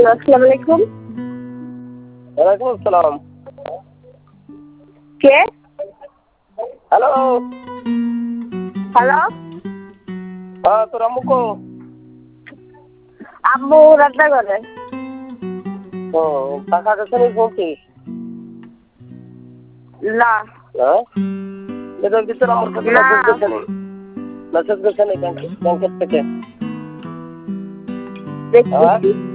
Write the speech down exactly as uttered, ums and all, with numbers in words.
Hello, আসসালামু আলাইকুম। ওয়ালাইকুম আসসালাম। কে? হ্যালো। হ্যালো। হ্যাঁ, তোর আম্মু কো? আম্মু রান্না করে। ও, টাকা কাছে নেই বলছিস? না। হ্যাঁ? এদের ভিতরে আমার কাছে না। মেসেজ গেছে নেই। মেসেজ গেছে নেই ব্যাংক ব্যাংকের থেকে। দেখতেছি। হ্যাঁ?